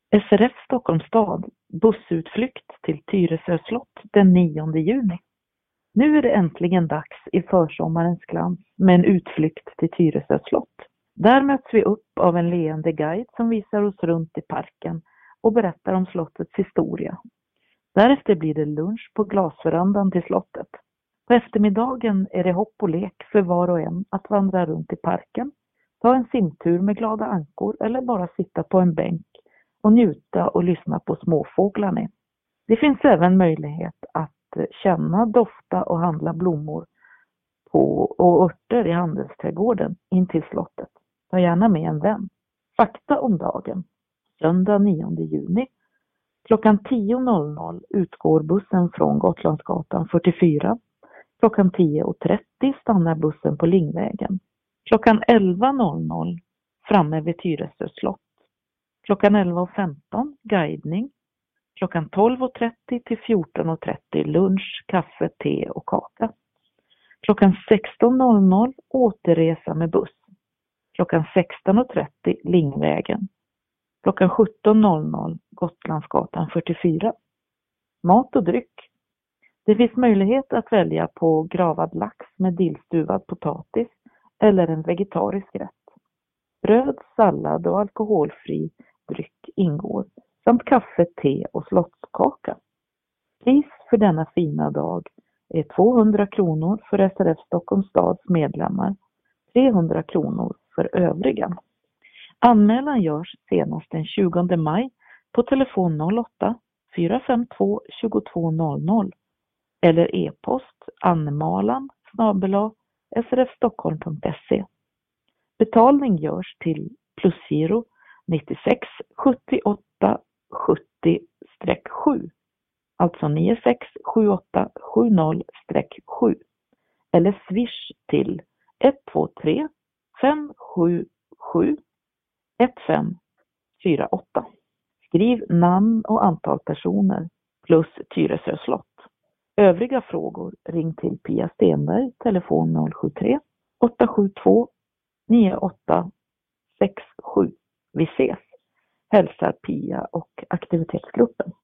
SRF Stockholms stad bussutflykt till Tyresö slott den 9 juni. Nu är det äntligen dags i försommarens glans med en utflykt till Tyresö slott. Där möts vi upp av en leende guide som visar oss runt i parken och berättar om slottets historia. Därefter blir det lunch på glasverandan till slottet. På eftermiddagen är det hopp och lek för var och en att vandra runt i parken, ta en simtur med glada ankor eller bara sitta på en bänk och njuta och lyssna på småfåglarna. Det finns även möjlighet att känna, dofta och handla blommor och örter i handelsträdgården in till slottet. Ta gärna med en vän. Fakta om dagen. Söndag 9 juni. Klockan 10.00 utgår bussen från Gotlandsgatan 44. Klockan 10.30 stannar bussen på Lingvägen. Klockan 11.00 framme vid Tyresö slott. Klockan 11.15 guidning. Klockan 12.30 till 14.30 lunch, kaffe, te och kaka. Klockan 16.00 återresa med buss. Klockan 16.30 Lingvägen. Klockan 17.00 Gotlandsgatan 44. Mat och dryck. Det finns möjlighet att välja på gravad lax med dillstuvad potatis eller en vegetarisk rätt. Bröd, sallad och alkoholfri dryck ingår samt kaffe, te och slottskaka. Pris för denna fina dag är 200 kronor för SRF Stockholms stads medlemmar, 300 kronor för övriga. Anmälan görs senast den 20 maj på telefon 08 452 2200 eller e-post anmalan@srfstockholm.se. Betalning görs till plusgiro 96 78 70-7, alltså 96 78 70-7, eller swish till 123 577 1548. Skriv namn och antal personer plus Tyresö slott. Övriga frågor ring till Pia Stenberg, telefon 073 872 9867. Vi ses. Hälsar Pia och aktivitetsgruppen.